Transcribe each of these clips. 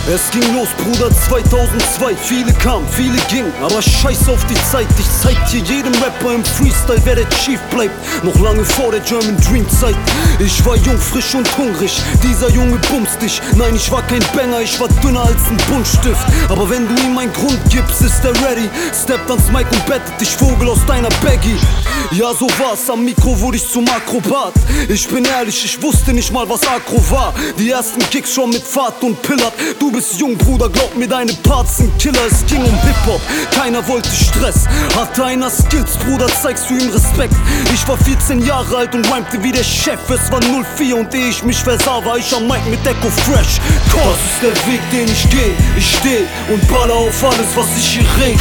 Es ging los, Bruder, 2002. Viele kamen, viele gingen, aber scheiß auf die Zeit. Ich zeig dir jedem Rapper im Freestyle, wer der Chief bleibt. Noch lange vor der German Dream Zeit. Ich war jung, frisch und hungrig, dieser Junge bumst dich. Nein, ich war kein Banger, ich war dünner als ein Buntstift. Aber wenn du ihm einen Grund gibst, ist er ready. Steppt ans Mic und bettet dich, Vogel, aus deiner Baggy. Ja, so war's, am Mikro wurde ich zum Akrobat. Ich bin ehrlich, ich wusste nicht mal, was Akro war. Die ersten Kicks schon mit Fahrt und Pillard. Du bist jung, Bruder, glaub mir, deine Parts sind Killer. Es ging um Hip-Hop, keiner wollte Stress. Hatte einer Skills, Bruder, zeigst du ihm Respekt. Ich war 14 Jahre alt und rhymte wie der Chef. Es war 04 und ehe ich mich versah, war ich am Mic mit Echo Fresh. Das ist der Weg, den ich geh. Ich steh und baller auf alles, was ich hier red.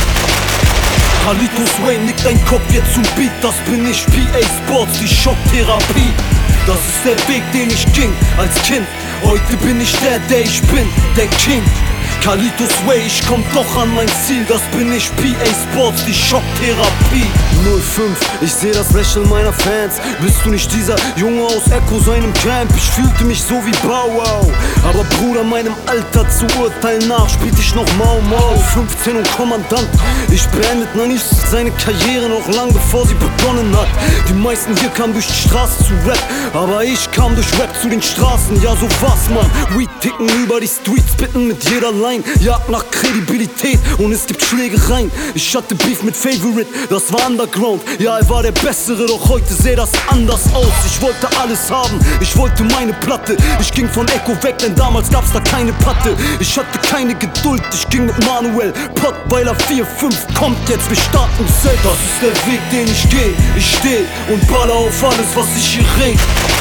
Carlitos Way, nickt dein Kopf jetzt zum Beat. Das bin ich, PA Sports, die Schocktherapie. Das ist der Weg, den ich ging als Kind. Heute bin ich der ich bin, der King. Carlitos Way, ich komm doch an mein Ziel. Das bin ich, PA Sports, die Schocktherapie. 05, ich seh das Lächeln meiner Fans. Bist du nicht dieser Junge aus Echo, seinem Camp? Ich fühlte mich so wie Bow Wow. Aber Bruder, meinem Alter zu urteilen nach, spielte ich noch Mau Mau. 15 und Kommandant, ich beendet Nanis seine Karriere noch lang bevor sie begonnen hat. Die meisten hier kamen durch die Straße zu Rap, aber ich kam durch Rap zu den Straßen. Ja, so war's, man. Weed ticken über die Streets, bitten mit jeder Line. Jagd nach Kredibilität und es gibt Schlägereien. Ich hatte Beef mit Favorite, das war Underground. Ja, er war der Bessere, doch heute sähe das anders aus. Ich wollte alles haben, ich wollte meine Platte. Ich ging von Echo weg, denn damals gab's da keine Patte. Ich hatte keine Geduld, ich ging mit Manuel. Pottweiler 4-5, kommt jetzt, wir starten selbst. Das ist der Weg, den ich geh. Ich steh und baller auf alles, was ich hier red.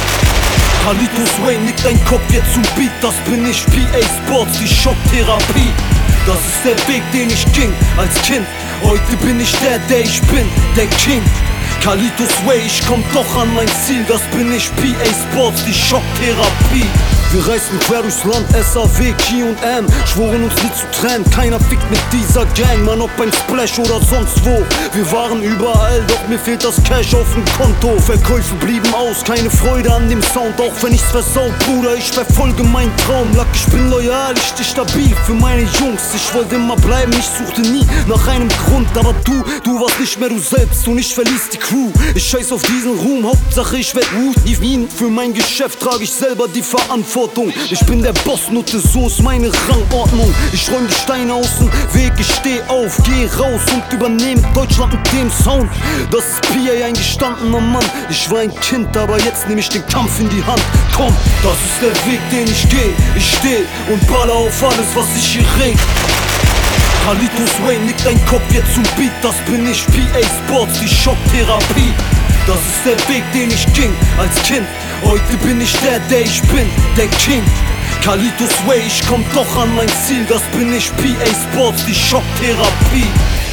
Carlitos Way, nickt dein Kopf jetzt zum Beat. Das bin ich, PA Sports, die Schocktherapie. Das ist der Weg, den ich ging als Kind. Heute bin ich der ich bin, der King. Carlitos Way, ich komm doch an mein Ziel. Das bin ich, PA Sports, die Schocktherapie. Wir reisten quer durchs Land, SAW, K&M, schworen uns nie zu trennen. Keiner fickt mit dieser Gang, man, ob beim Splash oder sonst wo. Wir waren überall, doch mir fehlt das Cash auf dem Konto. Verkäufe blieben aus, keine Freude an dem Sound. Auch wenn ich's versau, Bruder, ich verfolge meinen Traum. Lack, ich bin loyal, ich steh stabil für meine Jungs. Ich wollte immer bleiben, ich suchte nie nach einem Grund. Aber du warst nicht mehr du selbst und ich verließ die Crew. Ich scheiß auf diesen Ruhm, Hauptsache ich werd Root. Für mein Geschäft trage ich selber die Verantwortung. Ich bin der Boss, Nutte, so ist meine Rangordnung. Ich räum die Steine aus dem Weg, ich steh auf, geh raus und übernehme Deutschland mit dem Sound. Das ist PA, ein gestandener Mann. Ich war ein Kind, aber jetzt nehm ich den Kampf in die Hand. Komm, das ist der Weg, den ich geh. Ich steh und baller auf alles, was ich hier red. Carlitos Way, nickt dein Kopf jetzt zum Beat. Das bin ich, PA Sports, die Schocktherapie. Das ist der Weg, den ich ging als Kind. Heute bin ich der ich bin, der King. Carlitos Way, ich komm doch an mein Ziel. Das bin ich, PA Sports, die Schocktherapie.